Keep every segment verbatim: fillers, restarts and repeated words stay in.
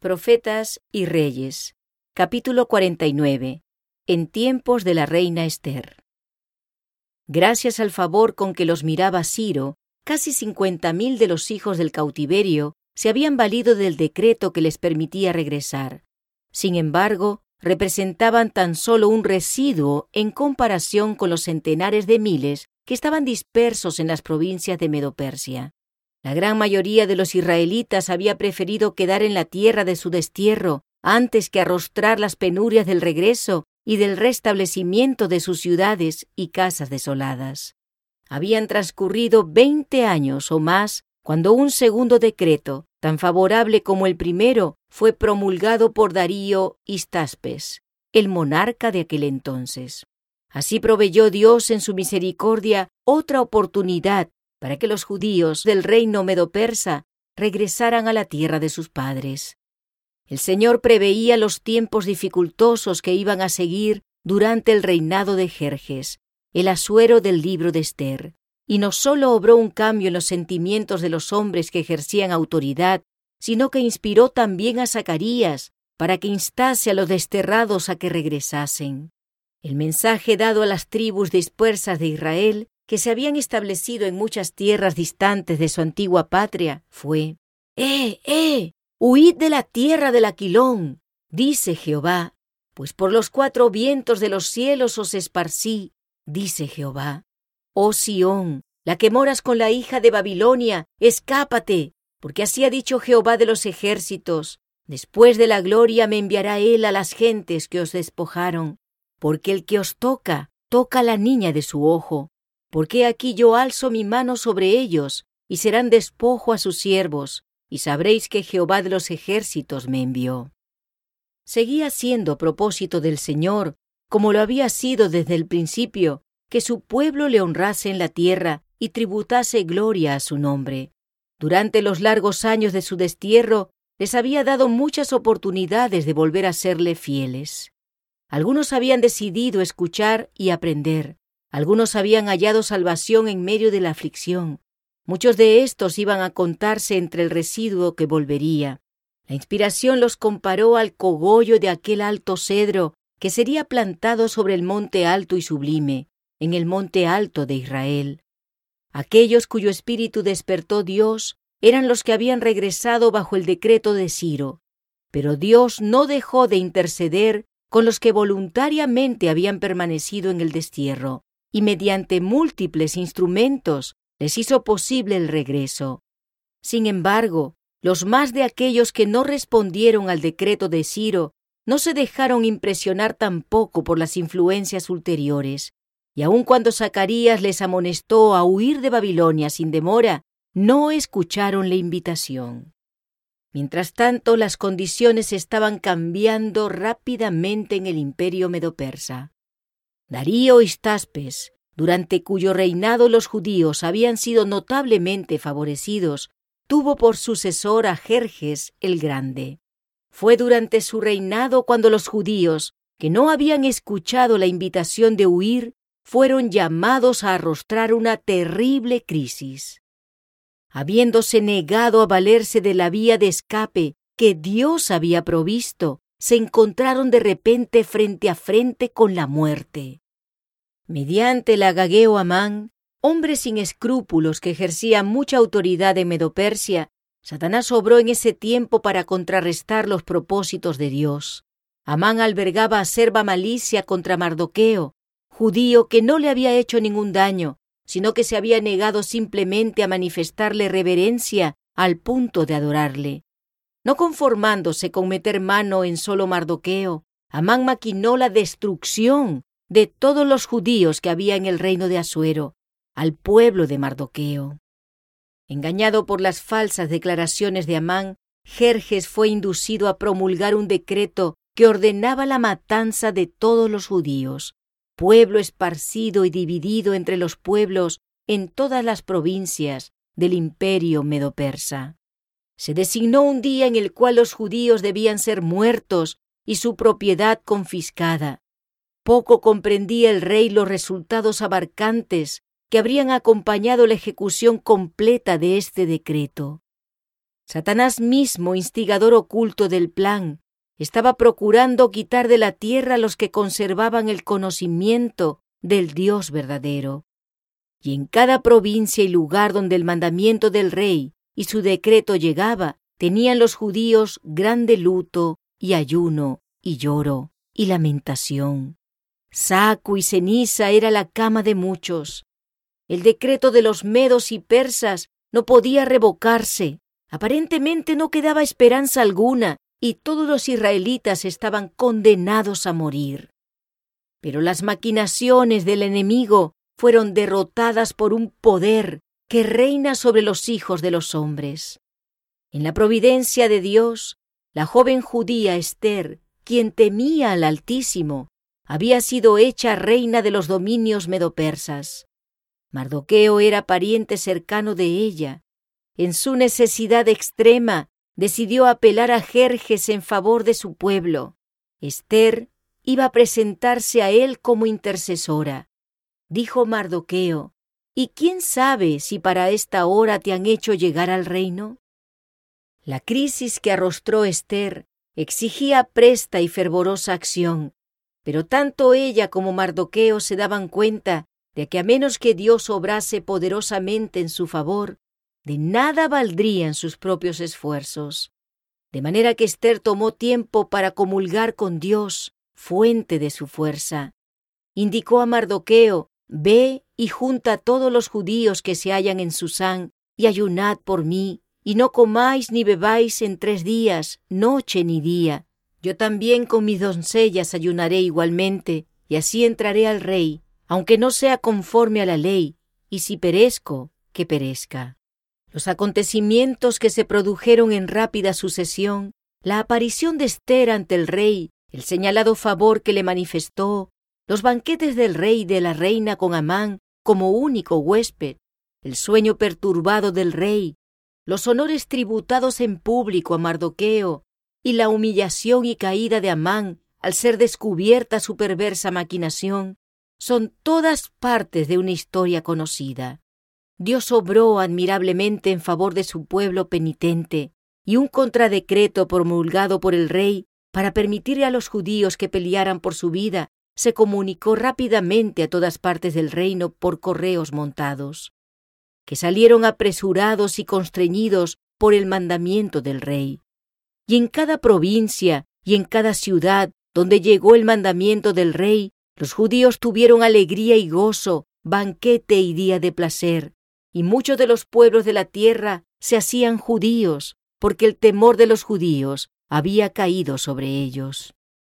Profetas y Reyes, capítulo cuarenta y nueve. En tiempos de la reina Ester. Gracias al favor con que los miraba Ciro, casi cincuenta mil de los hijos del cautiverio se habían valido del decreto que les permitía regresar. Sin embargo, representaban tan solo un residuo en comparación con los centenares de miles que estaban dispersos en las provincias de Medo-Persia. La gran mayoría de los israelitas había preferido quedar en la tierra de su destierro antes que arrostrar las penurias del regreso y del restablecimiento de sus ciudades y casas desoladas. Habían transcurrido veinte años o más cuando un segundo decreto, tan favorable como el primero, fue promulgado por Darío Histaspes, el monarca de aquel entonces. Así proveyó Dios en su misericordia otra oportunidad para que los judíos del reino medo-persa regresaran a la tierra de sus padres. El Señor preveía los tiempos dificultosos que iban a seguir durante el reinado de Jerjes, el Asuero del libro de Ester, y no solo obró un cambio en los sentimientos de los hombres que ejercían autoridad, sino que inspiró también a Zacarías para que instase a los desterrados a que regresasen. El mensaje dado a las tribus dispersas de Israel, que se habían establecido en muchas tierras distantes de su antigua patria, fue: ¡Eh, eh! ¡Huid de la tierra del Aquilón!, dice Jehová, pues por los cuatro vientos de los cielos os esparcí, dice Jehová. Oh Sión, la que moras con la hija de Babilonia, escápate, porque así ha dicho Jehová de los ejércitos: después de la gloria me enviará él a las gentes que os despojaron, porque el que os toca, toca a la niña de su ojo, porque aquí yo alzo mi mano sobre ellos, y serán despojo a sus siervos, y sabréis que Jehová de los ejércitos me envió. Seguía siendo propósito del Señor, como lo había sido desde el principio, que su pueblo le honrase en la tierra y tributase gloria a su nombre. Durante los largos años de su destierro, les había dado muchas oportunidades de volver a serle fieles. Algunos habían decidido escuchar y aprender. Algunos habían hallado salvación en medio de la aflicción. Muchos de estos iban a contarse entre el residuo que volvería. La inspiración los comparó al cogollo de aquel alto cedro que sería plantado sobre el monte alto y sublime, en el monte alto de Israel. Aquellos cuyo espíritu despertó Dios eran los que habían regresado bajo el decreto de Ciro, pero Dios no dejó de interceder con los que voluntariamente habían permanecido en el destierro, y mediante múltiples instrumentos les hizo posible el regreso. Sin embargo, los más de aquellos que no respondieron al decreto de Ciro no se dejaron impresionar tampoco por las influencias ulteriores, y aun cuando Zacarías les amonestó a huir de Babilonia sin demora, no escucharon la invitación. Mientras tanto, las condiciones estaban cambiando rápidamente en el imperio medo-persa. Darío Histaspes, durante cuyo reinado los judíos habían sido notablemente favorecidos, tuvo por sucesor a Jerjes el Grande. Fue durante su reinado cuando los judíos, que no habían escuchado la invitación de huir, fueron llamados a arrostrar una terrible crisis. Habiéndose negado a valerse de la vía de escape que Dios había provisto, se encontraron de repente frente a frente con la muerte. Mediante el agageo Amán, hombre sin escrúpulos que ejercía mucha autoridad en Medo-Persia, Satanás obró en ese tiempo para contrarrestar los propósitos de Dios. Amán albergaba acerba malicia contra Mardoqueo, judío que no le había hecho ningún daño, sino que se había negado simplemente a manifestarle reverencia al punto de adorarle. No conformándose con meter mano en solo Mardoqueo, Amán maquinó la destrucción de todos los judíos que había en el reino de Asuero, al pueblo de Mardoqueo. Engañado por las falsas declaraciones de Amán, Jerjes fue inducido a promulgar un decreto que ordenaba la matanza de todos los judíos, pueblo esparcido y dividido entre los pueblos en todas las provincias del imperio medo-persa. Se designó un día en el cual los judíos debían ser muertos y su propiedad confiscada. Poco comprendía el rey los resultados abarcantes que habrían acompañado la ejecución completa de este decreto. Satanás mismo, instigador oculto del plan, estaba procurando quitar de la tierra a los que conservaban el conocimiento del Dios verdadero. Y en cada provincia y lugar donde el mandamiento del rey y su decreto llegaba, tenían los judíos grande luto y ayuno y lloro y lamentación. Saco y ceniza era la cama de muchos. El decreto de los medos y persas no podía revocarse. Aparentemente no quedaba esperanza alguna y todos los israelitas estaban condenados a morir. Pero las maquinaciones del enemigo fueron derrotadas por un poder que reina sobre los hijos de los hombres. En la providencia de Dios, la joven judía Ester, quien temía al Altísimo, había sido hecha reina de los dominios medopersas. Mardoqueo era pariente cercano de ella. En su necesidad extrema, decidió apelar a Jerjes en favor de su pueblo. Ester iba a presentarse a él como intercesora. Dijo Mardoqueo: ¿Y quién sabe si para esta hora te han hecho llegar al reino? La crisis que arrostró Ester exigía presta y fervorosa acción, pero tanto ella como Mardoqueo se daban cuenta de que a menos que Dios obrase poderosamente en su favor, de nada valdrían sus propios esfuerzos. De manera que Ester tomó tiempo para comulgar con Dios, fuente de su fuerza. Indicó a Mardoqueo: ve y junta a todos los judíos que se hallan en Susán, y ayunad por mí, y no comáis ni bebáis en tres días, noche ni día. Yo también con mis doncellas ayunaré igualmente, y así entraré al rey, aunque no sea conforme a la ley, y si perezco, que perezca. Los acontecimientos que se produjeron en rápida sucesión, la aparición de Ester ante el rey, el señalado favor que le manifestó, los banquetes del rey y de la reina con Amán como único huésped, el sueño perturbado del rey, los honores tributados en público a Mardoqueo y la humillación y caída de Amán al ser descubierta su perversa maquinación, son todas partes de una historia conocida. Dios obró admirablemente en favor de su pueblo penitente, y un contradecreto promulgado por el rey para permitir a los judíos que pelearan por su vida se comunicó rápidamente a todas partes del reino por correos montados, que salieron apresurados y constreñidos por el mandamiento del rey. Y en cada provincia y en cada ciudad donde llegó el mandamiento del rey, los judíos tuvieron alegría y gozo, banquete y día de placer, y muchos de los pueblos de la tierra se hacían judíos, porque el temor de los judíos había caído sobre ellos.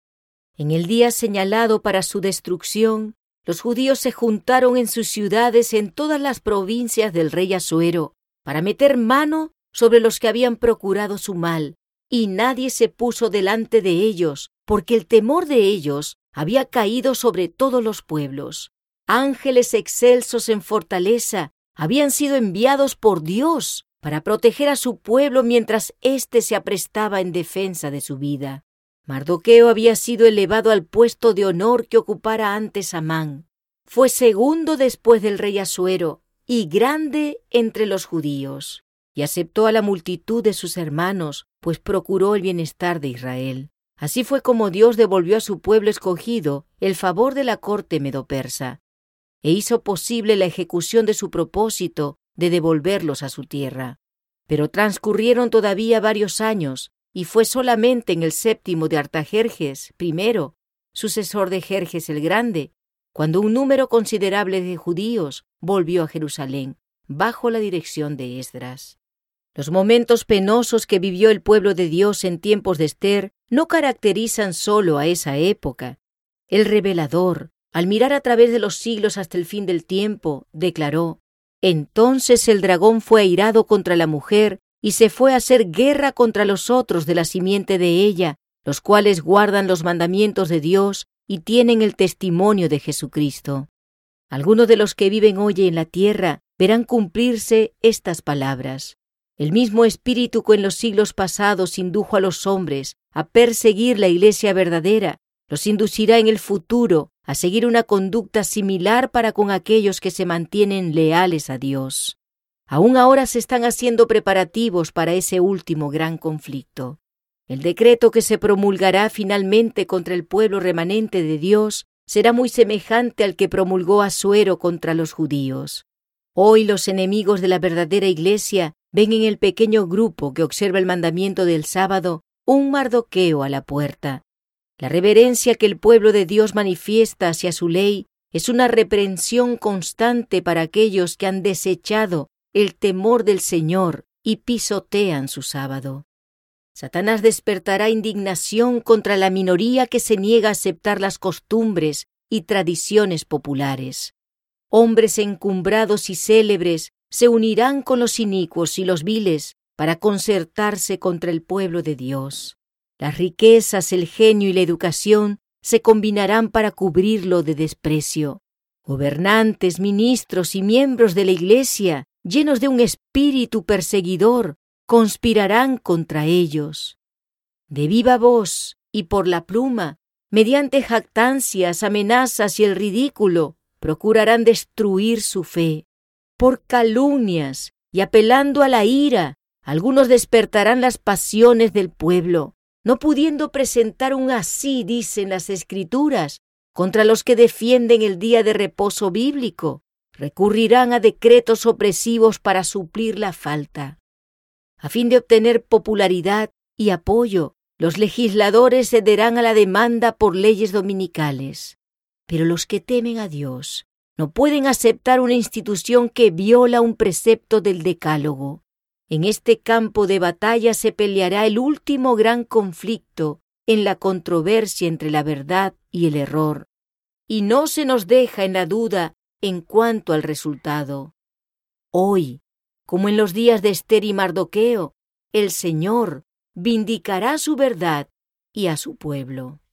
En el día señalado para su destrucción, los judíos se juntaron en sus ciudades en todas las provincias del rey Asuero para meter mano sobre los que habían procurado su mal, y nadie se puso delante de ellos, porque el temor de ellos había caído sobre todos los pueblos. Ángeles excelsos en fortaleza habían sido enviados por Dios para proteger a su pueblo mientras éste se aprestaba en defensa de su vida. Mardoqueo había sido elevado al puesto de honor que ocupara antes Amán. Fue segundo después del rey Asuero y grande entre los judíos, y aceptó a la multitud de sus hermanos, pues procuró el bienestar de Israel. Así fue como Dios devolvió a su pueblo escogido el favor de la corte medopersa, e hizo posible la ejecución de su propósito de devolverlos a su tierra. Pero transcurrieron todavía varios años, y fue solamente en el séptimo de Artajerjes, primero, sucesor de Jerjes el Grande, cuando un número considerable de judíos volvió a Jerusalén, bajo la dirección de Esdras. Los momentos penosos que vivió el pueblo de Dios en tiempos de Ester no caracterizan solo a esa época. El revelador, al mirar a través de los siglos hasta el fin del tiempo, declaró: «Entonces el dragón fue airado contra la mujer y se fue a hacer guerra contra los otros de la simiente de ella, los cuales guardan los mandamientos de Dios y tienen el testimonio de Jesucristo». Algunos de los que viven hoy en la tierra verán cumplirse estas palabras. El mismo Espíritu que en los siglos pasados indujo a los hombres a perseguir la iglesia verdadera, los inducirá en el futuro a seguir una conducta similar para con aquellos que se mantienen leales a Dios. Aún ahora se están haciendo preparativos para ese último gran conflicto. El decreto que se promulgará finalmente contra el pueblo remanente de Dios será muy semejante al que promulgó Asuero contra los judíos. Hoy los enemigos de la verdadera Iglesia ven en el pequeño grupo que observa el mandamiento del sábado un Mardoqueo a la puerta. La reverencia que el pueblo de Dios manifiesta hacia su ley es una reprensión constante para aquellos que han desechado el temor del Señor y pisotean su sábado. Satanás despertará indignación contra la minoría que se niega a aceptar las costumbres y tradiciones populares. Hombres encumbrados y célebres se unirán con los inicuos y los viles para concertarse contra el pueblo de Dios. Las riquezas, el genio y la educación se combinarán para cubrirlo de desprecio. Gobernantes, ministros y miembros de la Iglesia, llenos de un espíritu perseguidor, conspirarán contra ellos. De viva voz y por la pluma, mediante jactancias, amenazas y el ridículo, procurarán destruir su fe. Por calumnias y apelando a la ira, algunos despertarán las pasiones del pueblo, no pudiendo presentar un así, dicen las Escrituras, contra los que defienden el día de reposo bíblico. Recurrirán a decretos opresivos para suplir la falta. A fin de obtener popularidad y apoyo, los legisladores cederán a la demanda por leyes dominicales. Pero los que temen a Dios no pueden aceptar una institución que viola un precepto del Decálogo. En este campo de batalla se peleará el último gran conflicto en la controversia entre la verdad y el error, y no se nos deja en la duda en cuanto al resultado. Hoy, como en los días de Ester y Mardoqueo, el Señor vindicará su verdad y a su pueblo.